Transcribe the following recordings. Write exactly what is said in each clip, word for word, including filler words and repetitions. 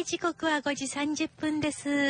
時刻はごじさんじゅっぷんです。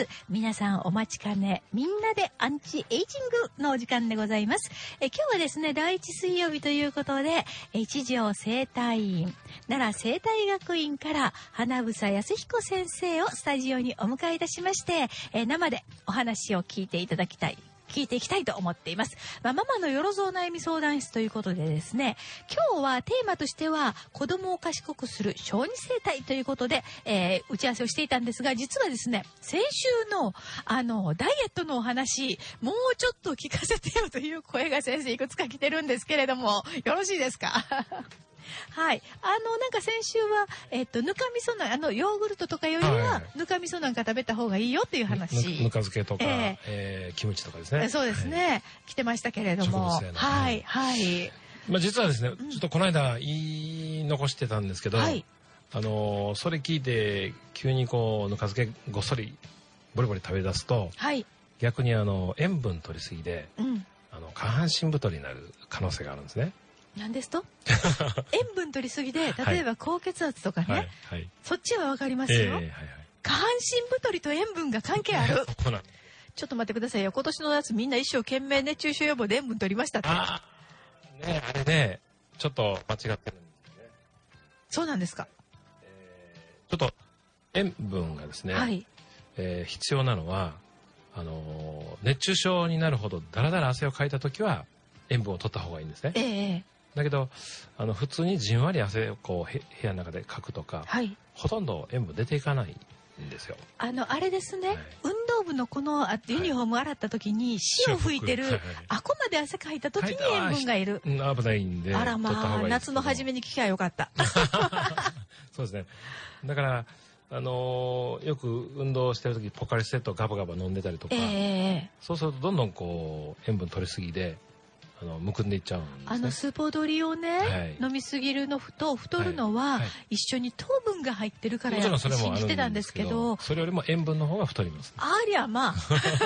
皆さんお待ちかね、みんなでアンチエイジングのお時間でございます。え今日はですね、だいいち水曜日ということで、一条生態院、奈良生態学院から花房康彦先生をスタジオにお迎えいたしまして、え生でお話を聞いていただきたい。聞いていきたいと思っています。まあ、ママのよろぞう悩み相談室ということでですね、今日はテーマとしては子供を賢くする小児生態ということで、えー、打ち合わせをしていたんですが、実はですね、先週のあのダイエットのお話、もうちょっと聞かせてよという声が先生いくつか来てるんですけれども、よろしいですか？はい。あの、なんか先週は、えっと、ぬか味噌の、あの、ヨーグルトとかよりは、ぬか味噌なんか食べた方がいいよっていう話。 ぬか漬けとか、えーえー、キムチとかですね。 そうですね。はい、来てましたけれども。はい、はい。 まあ、実はですね、ちょっとこの間言い残してたんですけど、はい、あの、それ聞いて、急にこう、ぬか漬けごっそり、ボリボリ食べ出すと、はい、逆にあの、塩分取りすぎで、うん、あの、下半身太りになる可能性があるんですね。 何ですと塩分取りすぎで、例えば高血圧とかね、はいはい、そっちはわかりますよ、えーはいはい、下半身太りと塩分が関係あるちょっと待ってくださいよ。今年の夏みんな一生懸命熱中症予防で塩分取りましたって。 あねあれね、ちょっと間違ってるんですね。 そうなんですか、 えー、ちょっと塩分がですね、はいえー、必要なのはあのー、熱中症になるほどだらだら汗をかいた時は塩分を取った方がいいんですね。えー、だけどあの普通にじんわり汗をこう部屋の中でかくとか、はい、ほとんど塩分出ていかないんですよ。 あのあれですね、はい、運動部のこのあユニフォーム洗った時に塩吹いてる、はい、あこまで汗かいた時に塩分がいる、 はい、危ないんで、 あらまあ夏の初めに聞きゃよかったそうですね。だからあのー、よく運動してる時ポカリスエットをガバガバ飲んでたりとか、えー、そうするとどんどんこう塩分取りすぎであのむくんでいっちゃうんですね。 あのスポドリをね、はい、飲みすぎるのと太るのは、はいはい、一緒に糖分が入ってるからやって信じてたんですけど、 それよりも塩分の方が太ります。 ありゃまあ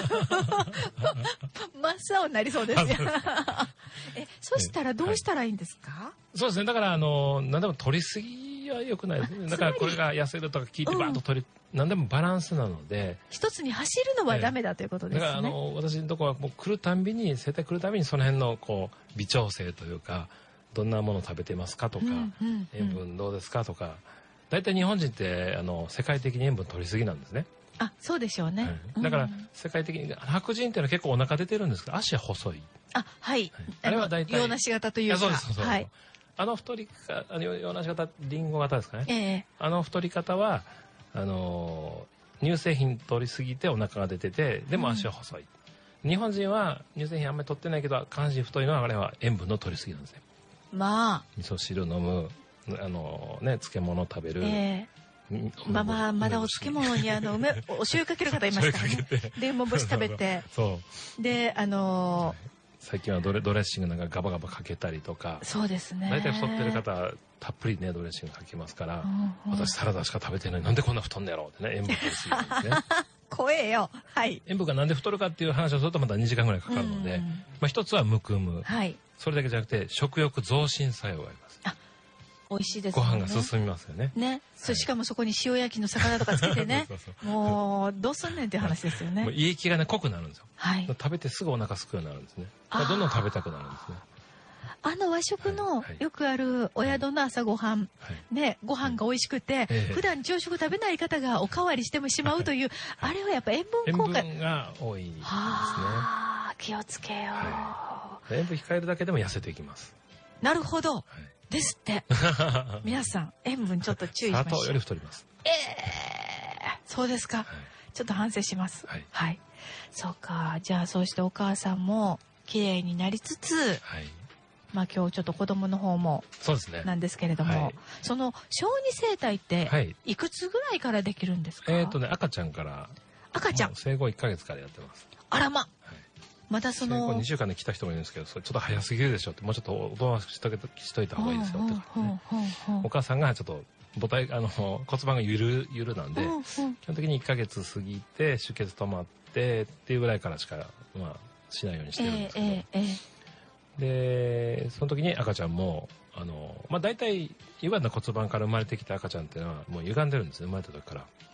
真っ青になりそうですよえそしたらどうしたらいいんですか？はい、 そうですね。だからあの何でも取りすぎは良くないですね。だからこれが痩せるとか聞いてバーッと取り、うん、何でもバランスなので一つに走るのはダメだということですね。 だからあの私のところはもう来るたんびに生態来るたびにその辺のこう微調整というか、どんなものを食べてますかとか、うんうんうん、塩分どうですかとか、だいたい日本人ってあの世界的に塩分取りすぎなんですね。 あ、そうでしょうね。はい、 だから世界的に白人っていうのは結構お腹出てるんですけど足は細い。 あ、はい。はい、 あれは大体洋梨型というか。 そうですそうです。はい。あの太りかあの洋梨型リンゴ型ですかね。えー、あの太り方はあの乳製品取りすぎてお腹が出ててでも足は細い。うん、日本人は乳製品あんまり取ってないけど下半身太いのはあれは塩分の取りすぎなんですね。 まあ。 味噌汁飲むあのね漬物食べる。えーまあまあまだお漬物にあの梅お醤油かける方いますからね。で梅干し食べてそうであのー、 最近はドレドレッシングなんかガバガバかけたりとか。 そうですね。 大体太ってる方たっぷりねドレッシングかけますから、うんうん、私サラダしか食べてないなんでこんな太んねやろうってね塩分取りすぎなんですね。 怖えよ。はい。 塩分がなんで太るかっていう話をするとまたにじかんぐらいかかるので、うんまあ一つはむくむ、はい、それだけじゃなくて食欲増進作用があります。あ美味しいですね。ご飯が進みますよね。 ね。そしかもそこに塩焼きの魚とかつけてね。そうそうそうもうどうすんねんっていう話ですよね。もう胃液がね濃くなるんですよ。はい。食べてすぐお腹すくようになるんですね。どんどん食べたくなるんですね。 あの和食のよくあるお宿の朝ごはん、はい、ねご飯が美味しくて、はい、普段朝食食べない方がおかわりしてもしまうという、はい、あれはやっぱ塩分効果。 塩分が多いですね。 はあ気をつけよう。 はい、塩分控えるだけでも痩せていきます。 なるほど。はいですって皆さん塩分ちょっと注意しましょう。 砂糖より太ります。 ええー、そうですか、はい、ちょっと反省します。はい、はい、そうか。じゃあそうしてお母さんも綺麗になりつつ、はい、まあ今日ちょっと子供の方もそうですねなんですけれども、はい、その小児生態っていくつぐらいからできるんですか？ えっとね赤ちゃんから赤ちゃん生後いっかげつからやってます。 あらま、はいまたそのにしゅうかんで来た人もいるんですけど、それちょっと早すぎるでしょって、もうちょっとおとなしくしとけしといた方がいいですよって、ね、お母さんがちょっと母体あの骨盤がゆるゆるなんで、基本的にいっかげつ過ぎて出血止まってっていうぐらいからしかまあしないようにしてるんですけど、えーえー、でその時に赤ちゃんもあのまあ大体歪んだ骨盤から生まれてきた赤ちゃんっていうのはもう歪んでるんですね、生まれた時から。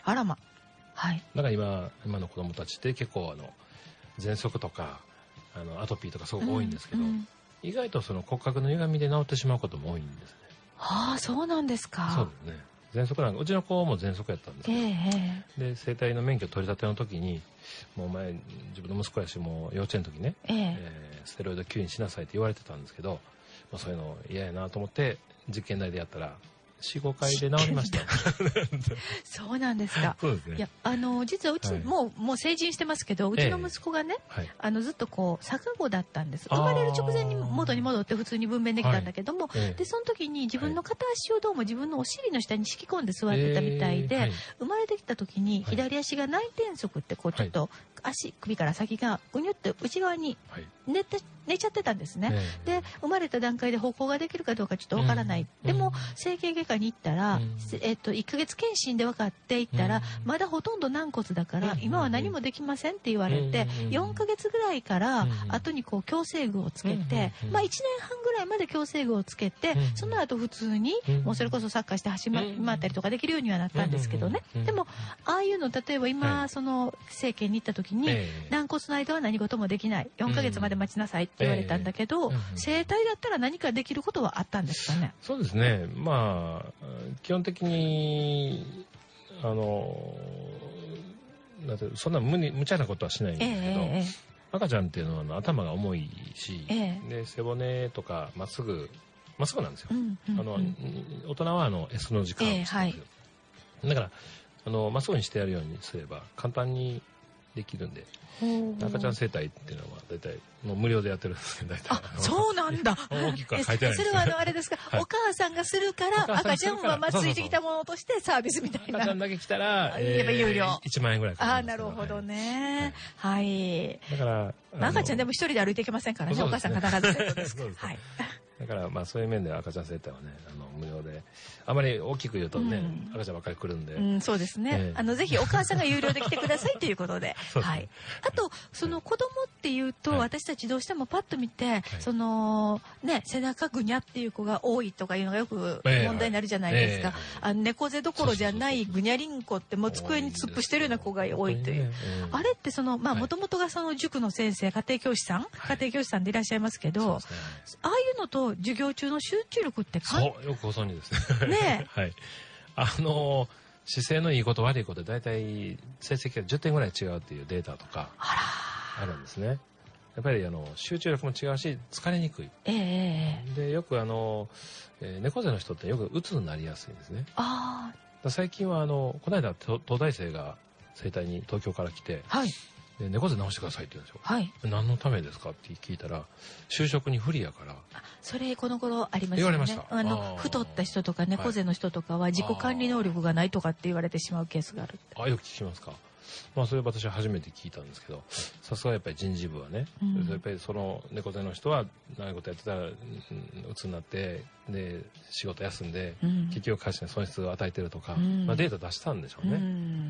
あらま。はい。 だから今今の子供たちって結構あの喘息とかあのアトピーとかすごく多いんですけど、うんうん、意外とその骨格の歪みで治ってしまうことも多いんですね。 はあ、そうなんですか。 そうですね。喘息なんかうちの子も喘息やったんですけど、えー、で整体の免許取り立ての時にもう前自分の息子やしもう幼稚園の時ね、えーえー、ステロイド吸引しなさいって言われてたんですけど、まあ、そういうの嫌やなと思って実験台でやったらよん、ごかいで治りました。 そうなんですか。 そうですね。 いや、あの、実はうち、はい、もう、もう成人してますけど、うちの息子がね、えーはい、あの、ずっとこう、錯誤だったんです。生まれる直前に元に戻って普通に分娩できたんだけども、はい、で、その時に自分の片足をどうも自分のお尻の下に敷き込んで座ってたみたいで、えーはい、生まれてきた時に左足が内転足ってこう、ちょっと足、首から先がぐにゅって内側に寝て、寝ちゃってたんですね。えー、で、生まれた段階で歩行ができるかどうかちょっとわからない。うん、でも、整形外科に行ったら、うん、えっと、いっかげつ検診で分かっていったら、うん、まだほとんど軟骨だから、うん、今は何もできませんって言われて、うん、よんかげつぐらいから、後にこう、矯正具をつけて、うん、まあいちねんはんぐらいまで矯正具をつけて、うん、その後普通に、もうそれこそサッカーして走り回ったりとかできるようにはなったんですけどね。でも、ああいうの、例えば今、はい、その、整形に行った時に、えー、軟骨の間は何事もできない。よんかげつまで待ちなさいって言われたんだけど、えー、整体だったら何かできることはあったんですかね。 そうですね。まあ、基本的に、あの、なんてそんな無に無茶なことはしないんですけど、えー、赤ちゃんっていうのはあの頭が重いし、えー、で背骨とかまっすぐまっすぐなんですよ。うんうんうん、あの大人はあの S の字カーブしてるんですよ。えーはい、だからあのまっすぐにしてやるようにすれば簡単にできるんで。赤ちゃん整体っていうのは大体もう無料でやってるんですけど、大体あ、そうなんだ。 大きくは書いてないんです。 それはあのあれですか、はい、お母さんがするから赤ちゃんはまあついてきたものとしてサービスみたいな。 赤ちゃんだけ来たら、 えー、やっぱ有料いちまんえんぐらいかかるんです。 あ、なるほどね。はい。はい、 だから赤ちゃんでも一人で歩いていけませんからね。お母さん必ずセットですから。はい。 だからまあそういう面で赤ちゃん整体はねあの無料であまり大きく言うとね、うん、赤ちゃんばっかり来るんで、 うん、そうですね、えー、あのぜひお母さんが有料で来てくださいということではい、あとその子供っていうと、はい、私たちどうしてもパッと見て、はい、そのね背中ぐにゃっていう子が多いとかいうのがよく問題になるじゃないですか、えーはいえー、あの猫背どころじゃないぐにゃりんこってもう机に突っ伏してるような子が多いという、えー、あれってそのまあもともとがその塾の先生家庭教師さん、はい、家庭教師さんでいらっしゃいますけど、ね、ああいうのと授業中の集中力ってかんそうよくご存知ですね。 ねはい。あの姿勢のいいこと悪いことで大体成績がじゅってんぐらい違うっていうデータとかあるんですね。やっぱりあの集中力も違うし疲れにくい。えー、でよくあの、えー、猫背の人ってよく鬱になりやすいんですね。ああ。最近はあのこの間東大生が整体に東京から来て。はい。で猫背直してくださいって言うんですよ。はい。何のためですかって聞いたら、就職に不利やから。 それこの頃ありますよね。 言われました。 あの太った人とか猫背の人とかは自己管理能力がないとかって言われてしまうケースがあるって。 あ、よく聞きますか。まあそれ私は初めて聞いたんですけど、さすがやっぱり人事部はね、うん、やっぱりその猫背の人は長いことやってたら鬱になってで仕事休んで、うん、結局会社に損失を与えてるとか、うん、まあデータ出したんでしょうね。うん、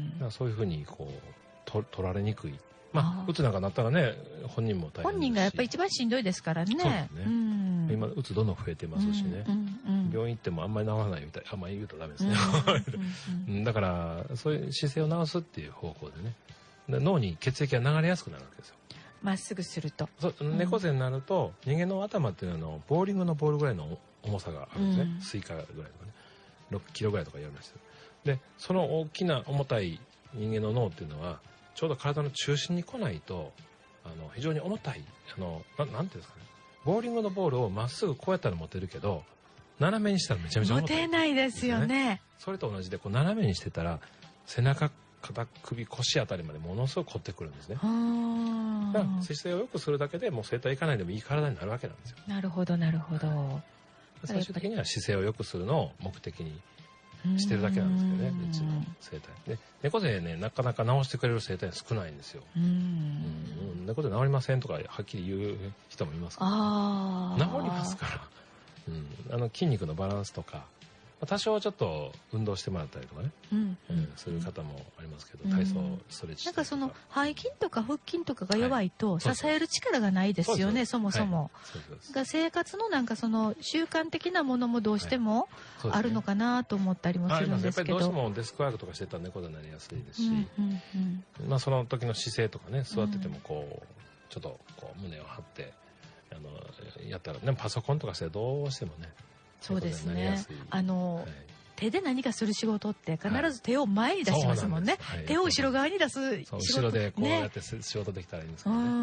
だからそういうふうにこうと取られにくい。まあ、うつなんかなったらね、本人も大変本人がやっぱり一番しんどいですからね。そうですね。 うん、今、うつどんどん増えてますしね、うんうんうん。病院行ってもあんまり治らないみたい。あんまり言うとダメですね。うんうんうん、だから、そういう姿勢を直すっていう方向でね。で脳に血液が流れやすくなるわけですよ。 まっすぐすると。 そう猫背になると、人間の頭っていうのは、ボーリングのボールぐらいの重さがあるんですね。うん、スイカぐらいとかね。ろっキロぐらいとか言われました。で、その大きな重たい人間の脳っていうのは、ちょうど体の中心に来ないとあの非常に重たいあの な, なんていうんですかねボーリングのボールをまっすぐこうやったら持てるけど斜めにしたらめちゃめちゃ重たい、 持てないですよね。 それと同じでこう斜めにしてたら背中肩首腰あたりまでものすごく凝ってくるんですね。だから姿勢を良くするだけでもう整体行かないでもいい体になるわけなんですよ。 なるほどなるほど。 最終的には姿勢を良くするのを目的にしてるだけなんですけどね、うちの整体で猫背ねなかなか治してくれる整体少ないんですよ。うん、うん、猫背治りませんとかはっきり言う人もいますから、ね、治りますから、うん、あの筋肉のバランスとか多少ちょっと運動してもらったりとかね、うんうん、そういう方もありますけど、体操ストレッチなんかその背筋とか腹筋とかが弱いと支える力がないですよね、はい、そもそも、はい、が生活のなんかその習慣的なものもどうしてもあるのかなと思ったりもするんですけど、 やっぱりどうしてもデスクワークとかしてたら猫背になりやすいですし、うんうんうん、まあその時の姿勢とかね、座っててもこうちょっとこう胸を張ってあのやったらね、パソコンとかしてどうしてもね、 そうですね。あの、はい、手で何かする仕事って必ず手を前に出しますもんね。はい、手を後ろ側に出す仕事。 後ろでこうやって仕事できたらいいんですけどね。はい、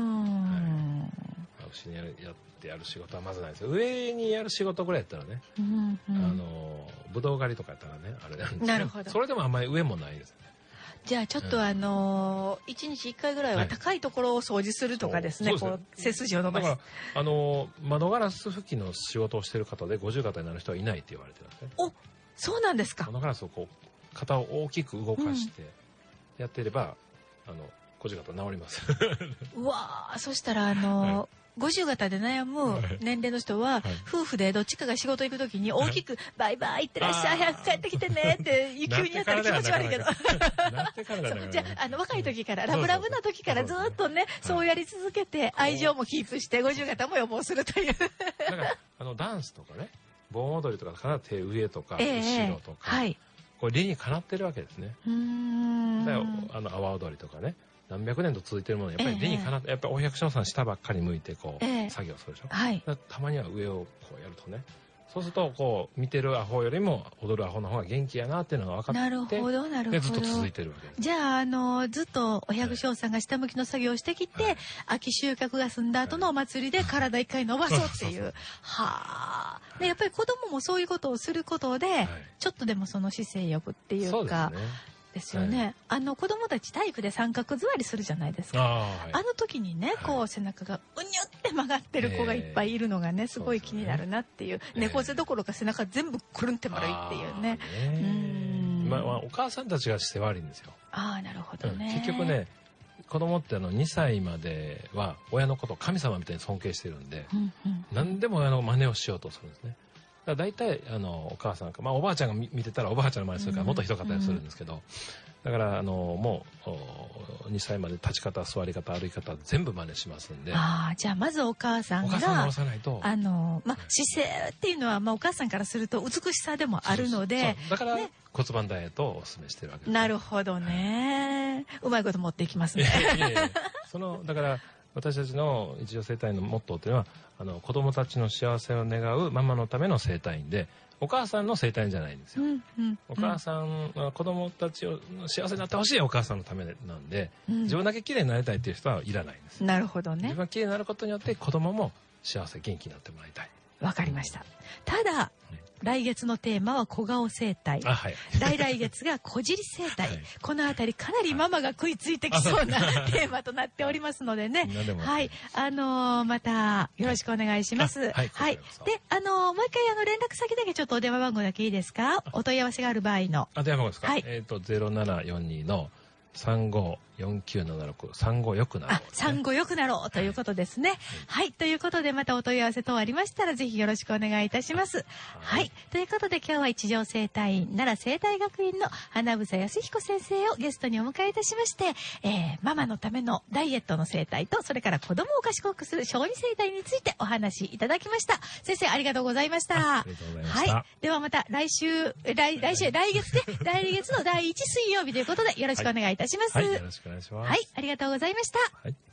後ろにやってやる仕事はまずないですよ。上にやる仕事ぐらいやったらね、うんうん、あのぶどう狩りとかやったらね、あれなんですけど、なるほど。それでもあんまり上もないですね。 じゃあちょっとあのー、一日一回ぐらいは高いところを掃除するとかですね、はい、こう背筋を伸ばす。だからあのー、窓ガラス付近の仕事をしている方で五十肩になる人はいないって言われてるんですね。 お、そうなんですか。 窓ガラスをこう肩を大きく動かしてやっていれば、うん、あの五十肩治ります。 うわー、そしたらあのーはい、五十肩で悩む年齢の人は、はい、夫婦でどっちかが仕事行くときに大きく「バイバイ、いってらっしゃい、早く帰ってきてね」って急にやったら気持ち悪いけど、じゃあ、あの若い時からラブラブな時からずっとね、そうやり続けて愛情もキープして五十肩も予防するという。だからあのダンスとかね、盆踊りとか必ず手上とか後ろとか、はい、これ理にかなってるわけですね。うーん、だからあの阿波踊りとかね、何百年と続いてるものやっぱり理にかなって、ええ、やっぱりお百姓さん下ばっかり向いてこう、ええ、作業するでしょ、はい、たまには上をこうやるとね、そうするとこう見てるアホよりも踊るアホの方が元気やなっていうのが分かって、 なるほどなるほど、 ずっと続いてるわけです。 じゃあ、あのずっとお百姓さんが下向きの作業をしてきて、はい、秋収穫が済んだ後のお祭りで体一回伸ばそうっていう、はい、はあ、でやっぱり子供もそういうことをすることで、はい、ちょっとでもその姿勢力っていうか、そうですね、ですよね、はい、あの子供たち体育で三角座りするじゃないですか。 あ,、はい、あの時にね、こう、はい、背中がうにゅって曲がってる子がいっぱいいるのがね、すごい気になるなっていう、えー、猫背どころか背中全部くるんって丸いっていうね。うーん、 まあ、まあ、お母さんたちがして悪いんですよ。 ああ、なるほどね、 うん、結局ね、子供ってあのにさいまでは親のことを神様みたいに尊敬してるんで、うんうん、何でも親の真似をしようとするんですね。だから大体あのお母さんか、まあ、おばあちゃんが 見, 見てたらおばあちゃんの真似するからもっとひどかったりするんですけど、うんうん、だからあのもうにさいまで立ち方、座り方、歩き方全部真似しますんで。 ああ、じゃあまずお母さんがお母さん直さないと、 あの、まあ、姿勢っていうのは、まあ、お母さんからすると美しさでもあるので、 そうそうそう、だから、ね、骨盤ダイエットをお勧めしてるわけです、ね。 なるほどね、うまいこと持っていきますね。 いやいやいや、そのだから私たちの一条整体院のモットーというのは、あの子供たちの幸せを願うママのための整体院で、お母さんの整体院じゃないんですよ。うんうん、お母さんは子供たちを幸せになってほしいお母さんのためなんで、うん、自分だけ綺麗になりたいっていう人はいらないんです。 なるほどね。 自分が綺麗になることによって子供も幸せ、元気になってもらいたい。 わかりました。ただ、うん、来月のテーマは小顔整体、 あ、はい、 来来月が小尻整体、はい、このあたりかなりママが食いついてきそうなテーマとなっておりますのでね、はい、あのー、またよろしくお願いします。はい、はいはい、で、あのー、もう一回あの連絡先だけちょっとお電話番号だけいいですか、お問い合わせがある場合の。 あ、電話番号ですか、はい、えっ、ー、とゼロななよんにのさんごよんきゅうななろく、産後よくなろう、ね、 あ、産後よくなろうということですね。はい、はい、ということでまたお問い合わせ等ありましたらぜひよろしくお願いいたします。はい、はい、ということで今日は一条整体院奈良整体学院の花房康彦先生をゲストにお迎えいたしまして、えー、ママのためのダイエットの整体と、それから子供を賢くする小児整体についてお話しいただきました。先生ありがとうございました。 ありがとうございました。はい、 ではまた来週来来週来月で来月のだいいち水曜日ということでよろしくお願いいたします。 はい、はい、よろしくお願いします。 はい、ありがとうございました。 はい。